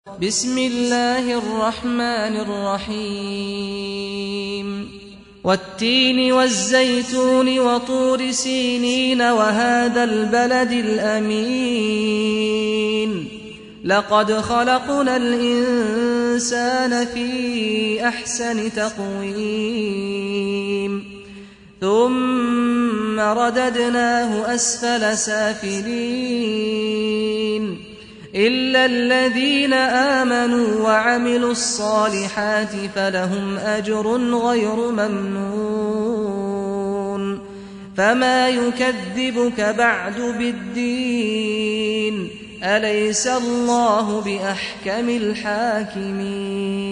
بسم الله الرحمن الرحيم والتين والزيتون وطور سينين وهذا البلد الأمين لقد خلقنا الإنسان في أحسن تقويم ثم رددناه أسفل سافلين إلا الذين آمنوا وعملوا الصالحات فلهم أجر غير ممنون فما يكذبك بعد بالدين أليس الله بأحكم الحاكمين